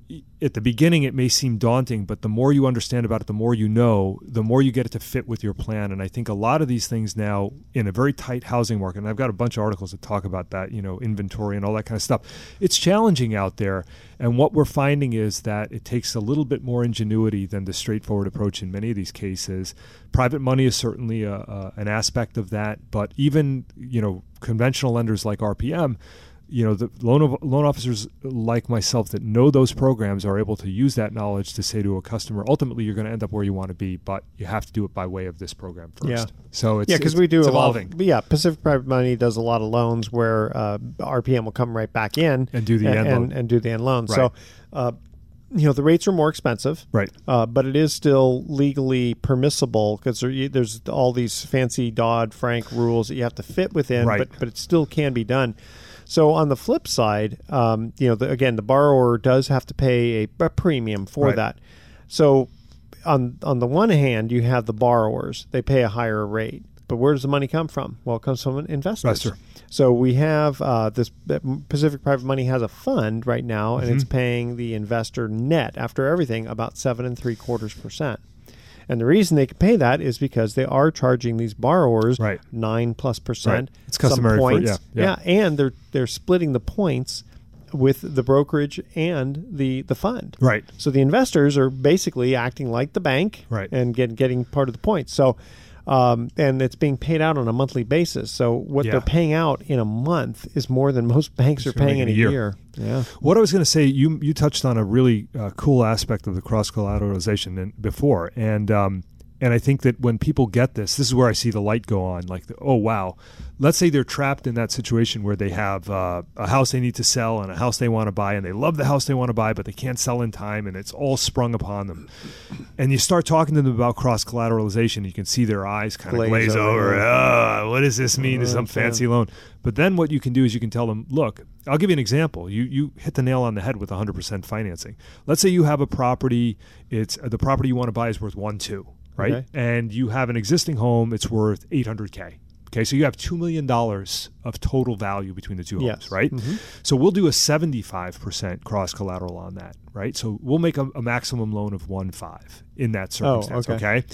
at the beginning it may seem daunting, but the more you understand about it, the more you know, the more you get it to fit with your plan. And I think a lot of these things now in a very tight housing market, and I've got a bunch of articles that talk about that, you know, inventory and all that kind of stuff. It's challenging out there. And what we're finding is that it takes a little bit more ingenuity than the straightforward approach in many of these cases. Private money is certainly a, a, an aspect of that, but even, you know, conventional lenders like R P M, you know, the loan loan officers like myself that know those programs are able to use that knowledge to say to a customer, ultimately you're going to end up where you want to be, but you have to do it by way of this program first. Yeah. So it's yeah, because we do it's a evolving. Lot of, yeah, Pacific Private Money does a lot of loans where uh, R P M will come right back in and do the and, end loan and, and do the end loan. Right. So, uh, you know, the rates are more expensive, right? Uh, but it is still legally permissible because there, there's all these fancy Dodd-Frank rules that you have to fit within, Right. but but it still can be done. So on the flip side, um, you know, the, again, the borrower does have to pay a, a premium for Right. that. So on on the one hand, you have the borrowers; they pay a higher rate. But where does the money come from? Well, it comes from investors. Investor. So we have uh, this Pacific Private Money has a fund right now, and Mm-hmm. it's paying the investor net after everything about seven and three quarters percent. And the reason they can pay that is because they are charging these borrowers Right. nine plus percent. Right. It's customary some for- points. yeah, yeah. and they're they're splitting the points with the brokerage and the the fund. Right. So the investors are basically acting like the bank, Right. and get, getting part of the points. So, um, and it's being paid out on a monthly basis. So what Yeah. they're paying out in a month is more than most banks are It's gonna paying make in it a a year. year. Yeah. What I was going to say, you you touched on a really uh, cool aspect of the cross collateralization and before, and um, and I think that when people get this, this is where I see the light go on. Like, the, oh wow, let's say they're trapped in that situation where they have uh, a house they need to sell and a house they want to buy, and they love the house they want to buy, but they can't sell in time, and it's all sprung upon them. And you start talking to them about cross collateralization, you can see their eyes kind of Glaze glaze over. over. Oh, what does this mean to some fancy loan? But then what you can do is you can tell them, look, I'll give you an example. You you hit the nail on the head with one hundred percent financing. Let's say you have a property. It's uh, the property you want to buy is worth one two, right? Okay. And you have an existing home. It's worth eight hundred K. Okay, so you have two million dollars of total value between the two homes, Yes. right? Mm-hmm. So we'll do a seventy-five percent cross collateral on that, right? So we'll make a, a maximum loan of one five in that circumstance, Oh, okay. okay?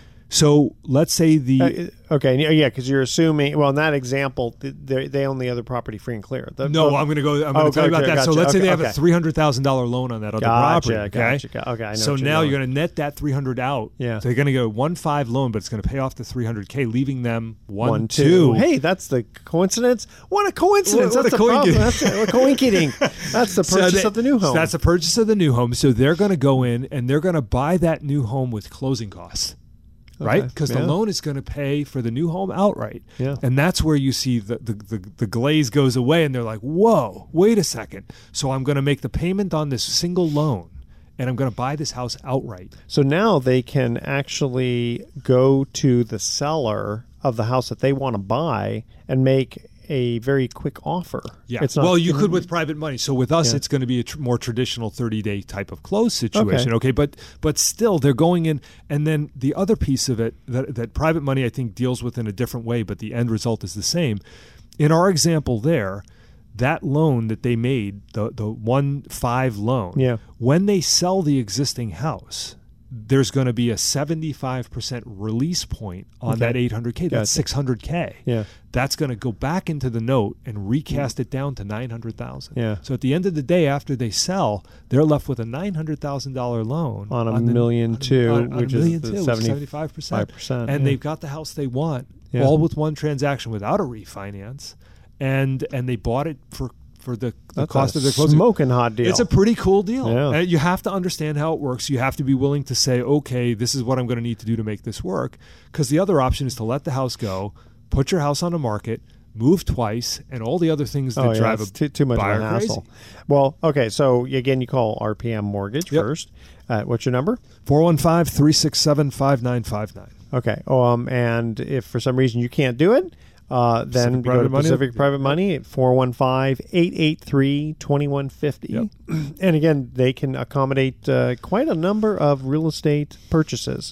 So let's say the Uh, okay. Yeah, because you're assuming. Well, in that example, th- they they own the other property free and clear. The, No, the- I'm going to go. I'm going Oh, to tell you about okay, that. So gotcha. let's say Okay, they have okay. a three hundred thousand dollar loan on that other Gotcha, property. Okay, gotcha, gotcha. Okay, I know So what you're now going. you're going to net that three hundred out. Yeah. So you're going to get a one five loan, but it's going to pay off the three hundred K, leaving them one, One, two. two. Hey, that's the coincidence. What a coincidence. What- what that's a the problem. coinky- That's a, a coinkydink. That's the So purchase they- of the new so home. that's the purchase of the new home. So they're going to go in and they're going to buy that new home with closing costs. Right? Okay, Because yeah. the loan is going to pay for the new home outright. Yeah. And that's where you see the, the, the, the glaze goes away and they're like, whoa, wait a second. So I'm going to make the payment on this single loan and I'm going to buy this house outright. So now they can actually go to the seller of the house that they want to buy and make a very quick offer. Yeah. It's not, well, you could with private money. So with us, Yeah. it's going to be a tr- more traditional thirty-day type of close situation. Okay. okay, but but still, they're going in, and then the other piece of it that that private money I think deals with in a different way, but the end result is the same. In our example, there, that loan that they made, the the one five loan, Yeah. when they sell the existing house, there's going to be a seventy-five percent release point on Okay. that eight hundred K. That's Gotcha. six hundred K. Yeah. That's going to go back into the note and recast it down to nine hundred thousand. Yeah. So at the end of the day, after they sell, they're left with a nine hundred thousand dollar loan On a the- million on- two, on- on which a is million the two, seventy-five percent. seventy-five percent, And yeah. they've got the house they want, Yeah. all with one transaction without a refinance, and and they bought it for for the, the That's cost a of their closing. smoking hot deal. It's a pretty cool deal. Yeah. And you have to understand how it works. You have to be willing to say, okay, this is what I'm going to need to do to make this work. Because the other option is to let the house go, put your house on the market, move twice, and all the other things that oh, yeah, drive it's a too, too much of buyer a hassle. crazy. Well, okay, so again, you call R P M Mortgage Yep. first. Uh, what's your number? four one five, three six seven, five nine five nine. Okay. Um, and if for some reason you can't do it, uh, then Pacific go Private to Money? Pacific Private Money at four one five, eight eight three, two one five zero. Yep. And again, they can accommodate uh, quite a number of real estate purchases.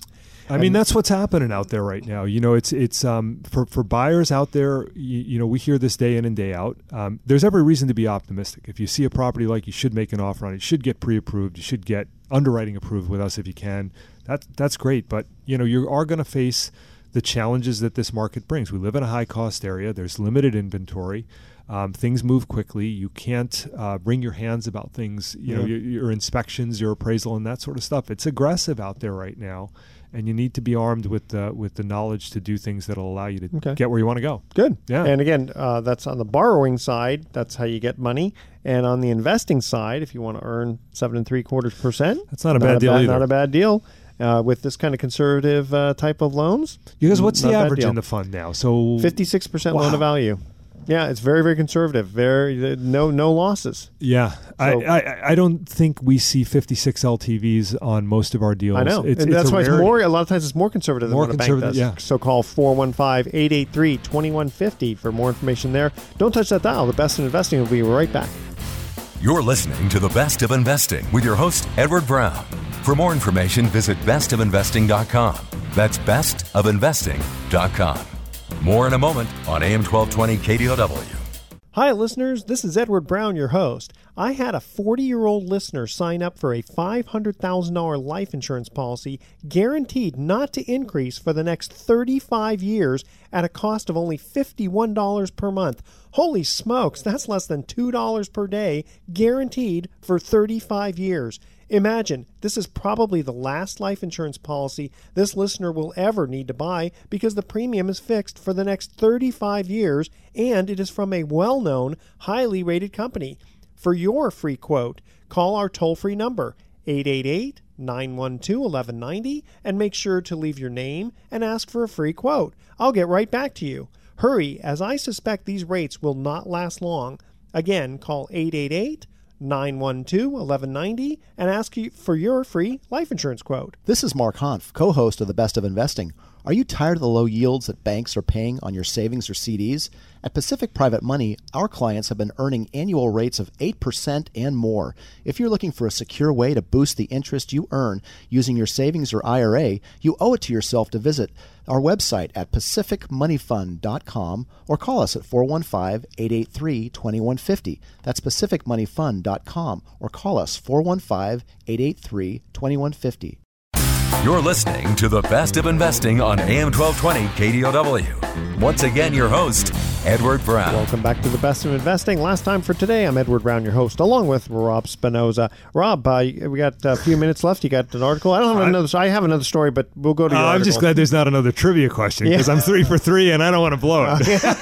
I mean, that's what's happening out there right now. You know, it's it's um, for for buyers out there. You, you know, we hear this day in and day out. Um, there's every reason to be optimistic. If you see a property like, you should make an offer on it. You should get pre-approved. You should get underwriting approved with us if you can. That that's great. But you know, you are going to face the challenges that this market brings. We live in a high-cost area. There's limited inventory. Um, things move quickly. You can't uh, wring your hands about things, you know, Yeah. your, your inspections, your appraisal, and that sort of stuff. It's aggressive out there right now, and you need to be armed with the with the knowledge to do things that will allow you to Okay. get where you want to go. Good. Yeah. And again, uh, that's on the borrowing side. That's how you get money. And on the investing side, if you want to earn seven and three quarters percent, That's not a bad deal either. Not a bad deal. Uh, with this kind of conservative uh, type of loans. Because what's not the a bad average deal. in the fund now? So fifty-six percent loan Wow. to value. Yeah, it's very, very conservative. Very no no losses. Yeah, I, So- I I don't think we see fifty-six L T Vs on most of our deals. I know. It's, and it's that's a why it's rarity. more. A lot of times it's more conservative than More what a bank conservative, does. yeah. So call four one five, eight eight three, two one five zero for more information there. Don't touch that dial. The Best in Investing will be right back. You're listening to The Best of Investing with your host, Edward Brown. For more information, visit best of investing dot com. That's best of investing dot com. More in a moment on A M twelve twenty K D O W. Hi, listeners. This is Edward Brown, your host. I had a forty-year-old listener sign up for a five hundred thousand dollars life insurance policy guaranteed not to increase for the next thirty-five years at a cost of only fifty-one dollars per month. Holy smokes, that's less than two dollars per day, guaranteed for thirty-five years. Imagine, this is probably the last life insurance policy this listener will ever need to buy because the premium is fixed for the next thirty-five years and it is from a well-known, highly rated company. For your free quote, call our toll-free number, eight eight eight, nine one two, one one nine zero, and make sure to leave your name and ask for a free quote. I'll get right back to you. Hurry, as I suspect these rates will not last long. Again, call eight eight eight, nine one two, one one nine zero and ask you for your free life insurance quote. This is Mark Hanf, co-host of The Best of Investing. Are you tired of the low yields that banks are paying on your savings or C Ds? At Pacific Private Money, our clients have been earning annual rates of eight percent and more. If you're looking for a secure way to boost the interest you earn using your savings or I R A, you owe it to yourself to visit our website at pacific money fund dot com or call us at four one five, eight eight three, two one five zero. That's pacific money fund dot com or call us four one five, eight eight three, two one five zero. You're listening to The Best of Investing on A M twelve twenty K D O W. Once again, your host, Edward Brown. Welcome back to the Best of Investing. Last time for today, I'm Edward Brown, your host, along with Rob Spinoza. Rob, uh, we got a few minutes left. You got an article. I don't have another. I have another story, but we'll go to. Uh, Your I'm article. just glad there's not another trivia question because Yeah. I'm three for three and I don't want to blow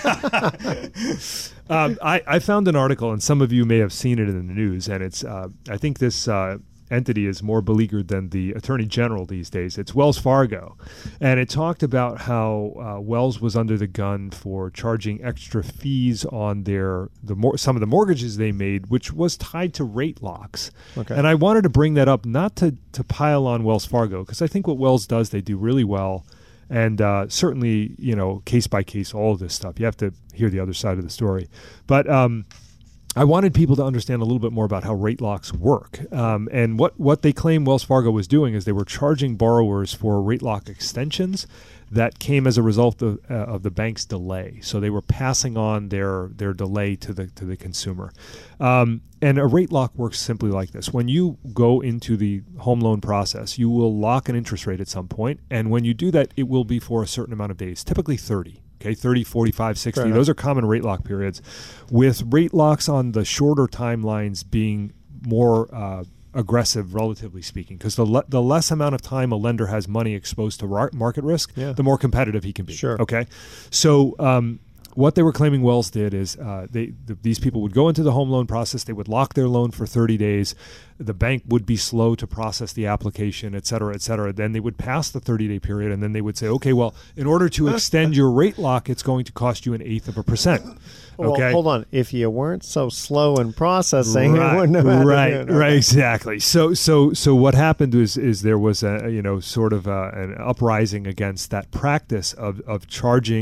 it. um, I, I found an article, and some of you may have seen it in the news, and it's uh, I think this uh, entity is more beleaguered than the Attorney General these days. It's Wells Fargo, and it talked about how uh, Wells was under the gun for charging extra fees on their the mor- some of the mortgages they made, which was tied to rate locks. Okay. And I wanted to bring that up not to to pile on Wells Fargo, because I think what Wells does, they do really well. And uh, certainly, you know, case by case, all of this stuff. You have to hear the other side of the story. But um, I wanted people to understand a little bit more about how rate locks work. Um, and what, what they claim Wells Fargo was doing is they were charging borrowers for rate lock extensions that came as a result of, uh, of the bank's delay. So they were passing on their their delay to the to the consumer. Um, and a rate lock works simply like this. When you go into the home loan process, you will lock an interest rate at some point. And when you do that, it will be for a certain amount of days, typically thirty. Okay, thirty, forty-five, sixty. Those are common rate lock periods, with rate locks on the shorter timelines being more uh, aggressive, relatively speaking, because the le- the less amount of time a lender has money exposed to ra- market risk, Yeah. the more competitive he can be. Sure. Okay, so um, what they were claiming Wells did is uh, they th- these people would go into the home loan process, they would lock their loan for thirty days. The bank would be slow to process the application, et cetera, et cetera. Then they would pass the thirty-day period, and then they would say, okay, well, in order to extend your rate lock, it's going to cost you an eighth of a percent. Well, Okay. hold on. If you weren't so slow in processing, right, it wouldn't have had to right, do it. right, Okay. exactly. So, so, so what happened is, is there was a, you know, sort of a, an uprising against that practice of of charging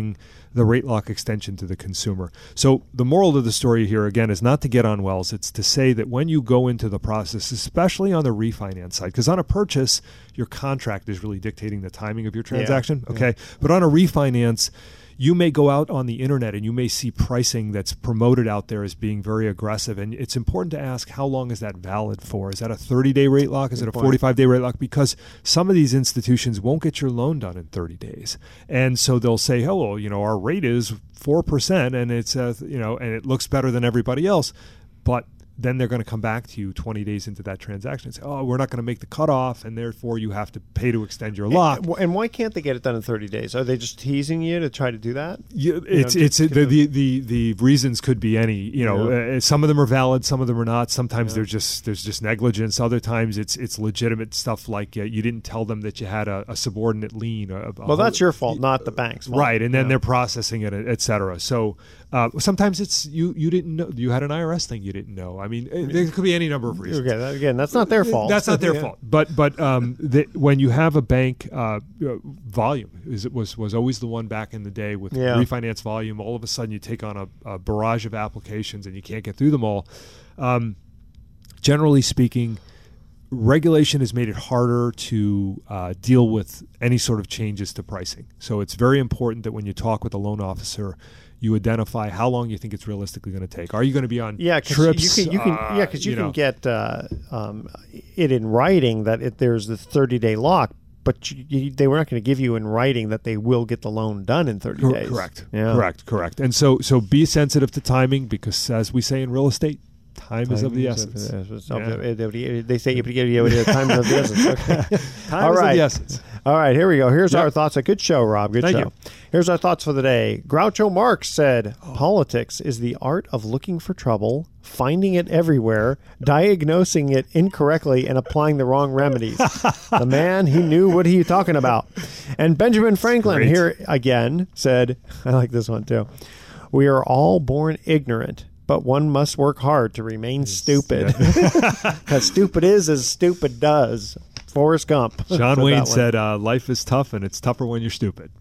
the rate lock extension to the consumer. So the moral of the story here, again, is not to get on Wells. It's to say that when you go into the process, especially on the refinance side, because on a purchase, your contract is really dictating the timing of your transaction. Yeah, okay. Yeah. But on a refinance, you may go out on the internet and you may see pricing that's promoted out there as being very aggressive. And it's important to ask, how long is that valid for? Is that a thirty-day rate lock? Is Good it a point. forty-five-day rate lock? Because some of these institutions won't get your loan done in thirty days. And so they'll say, oh, well, you know, our rate is four percent and it's, uh, you know, and it looks better than everybody else. But then they're going to come back to you twenty days into that transaction and say, oh, we're not going to make the cutoff, and therefore you have to pay to extend your lock. And, and why can't they get it done in thirty days? Are they just teasing you to try to do that? Yeah, it's you know, it's the, the the the reasons could be any. You know, Yeah. uh, some of them are valid, some of them are not. Sometimes Yeah. there's just there's just negligence. Other times it's it's legitimate stuff like uh, you didn't tell them that you had a, a subordinate lien. A, a Well, that's your fault, not the bank's fault. Right, and then Yeah. they're processing it, et cetera. So uh, sometimes it's you you didn't know you had an I R S thing you didn't know. I mean, uh, there could be any number of reasons. Okay, that, again, that's not their fault. That's not their Yeah. fault. But but um, the, when you have a bank, uh, volume is it was was always the one back in the day with Yeah. refinance volume. All of a sudden, you take on a, a barrage of applications and you can't get through them all. Um, generally speaking, regulation has made it harder to uh, deal with any sort of changes to pricing. So it's very important that when you talk with a loan officer, you identify how long you think it's realistically going to take. Are you going to be on Yeah, cause trips? you can, you can uh, yeah, because you, can know. get uh, um, it in writing that it, there's the thirty-day lock, but you, you, they were not going to give you in writing that they will get the loan done in thirty Cor- days. Correct. Yeah. Correct. Correct. And so, so be sensitive to timing because, as we say in real estate, time, is of the essence. Yeah. They say time is of the essence. Okay. Time All is right. of the essence. All right, here we go. Here's Yep. our thoughts. A good show, Rob. Good Thank show. you. Here's our thoughts for the day. Groucho Marx said, politics is the art of looking for trouble, finding it everywhere, diagnosing it incorrectly, and applying the wrong remedies. The man, he knew what he was talking about. And Benjamin Franklin, Great. here again, said, I like this one too, we are all born ignorant, but one must work hard to remain stupid. Because stupid is as stupid does. Forrest Gump. John said Wayne that one. said, uh, life is tough and it's tougher when you're stupid.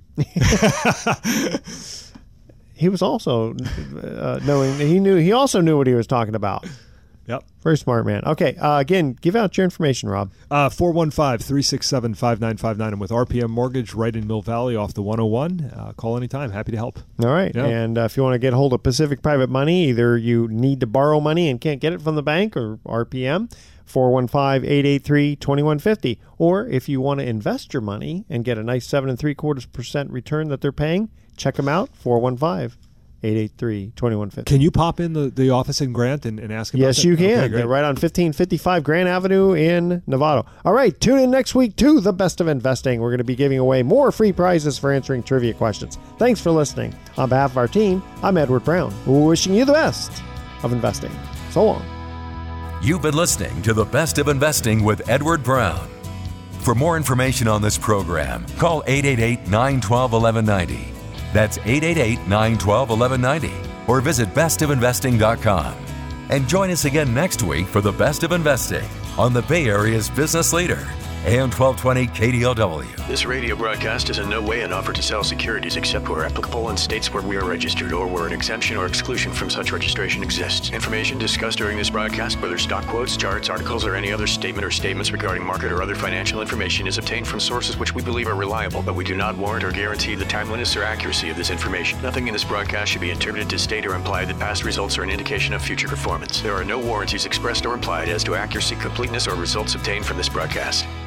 He was also uh, knowing he knew he also knew what he was talking about. Yep. Very smart man. Okay, uh, again, give out your information, Rob. Uh, four one five, three six seven, five nine five nine. I'm with R P M Mortgage right in Mill Valley off the one oh one. Uh, call anytime. Happy to help. All right. Yeah. And uh, if you want to get hold of Pacific Private Money, either you need to borrow money and can't get it from the bank or R P M, four one five, eight eight three, two one five zero. Or if you want to invest your money and get a nice seven and three quarters percent return that they're paying, check them out, four one five, eight eight three, two one five zero. Can you pop in the, the office in Grant and, and ask about Yes, that? you can. Okay, They're great. right on fifteen fifty-five Grand Avenue in Novato. All right, tune in next week to The Best of Investing. We're going to be giving away more free prizes for answering trivia questions. Thanks for listening. On behalf of our team, I'm Edward Brown, wishing you the best of investing. So long. You've been listening to The Best of Investing with Edward Brown. For more information on this program, call eight eight eight, nine one two, one one nine zero. That's eight eight eight, nine one two, one one nine zero. Or visit best of investing dot com. And join us again next week for The Best of Investing on the Bay Area's business leader, A M twelve twenty K D O W. This radio broadcast is in no way an offer to sell securities except where applicable in states where we are registered or where an exemption or exclusion from such registration exists. Information discussed during this broadcast, whether stock quotes, charts, articles, or any other statement or statements regarding market or other financial information is obtained from sources which we believe are reliable, but we do not warrant or guarantee the timeliness or accuracy of this information. Nothing in this broadcast should be interpreted to state or imply that past results are an indication of future performance. There are no warranties expressed or implied as to accuracy, completeness, or results obtained from this broadcast.